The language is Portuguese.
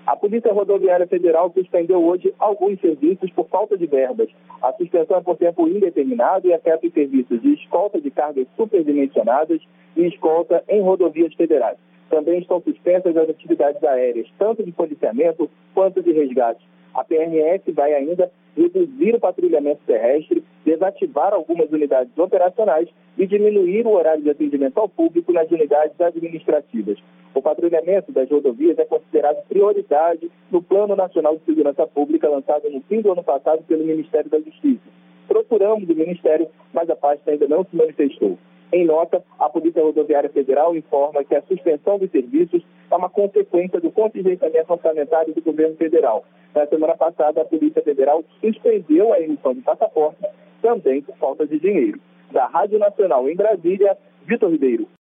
A Polícia Rodoviária Federal suspendeu hoje alguns serviços por falta de verbas. A suspensão é por tempo indeterminado e afeta os serviços de escolta de cargas superdimensionadas e escolta em rodovias federais. Também estão suspensas as atividades aéreas, tanto de policiamento quanto de resgate. A PRF vai ainda reduzir o patrulhamento terrestre, desativar algumas unidades operacionais e diminuir o horário de atendimento ao público nas unidades administrativas. O patrulhamento das rodovias é considerado prioridade no Plano Nacional de Segurança Pública, lançado no fim do ano passado pelo Ministério da Justiça. Procuramos o Ministério, mas a pasta ainda não se manifestou. Em nota, a Polícia Rodoviária Federal informa que a suspensão dos serviços é uma consequência do contingenciamento orçamentário do governo federal. Na semana passada, a Polícia Federal suspendeu a emissão de passaportes, também por falta de dinheiro. Da Rádio Nacional em Brasília, Vitor Ribeiro.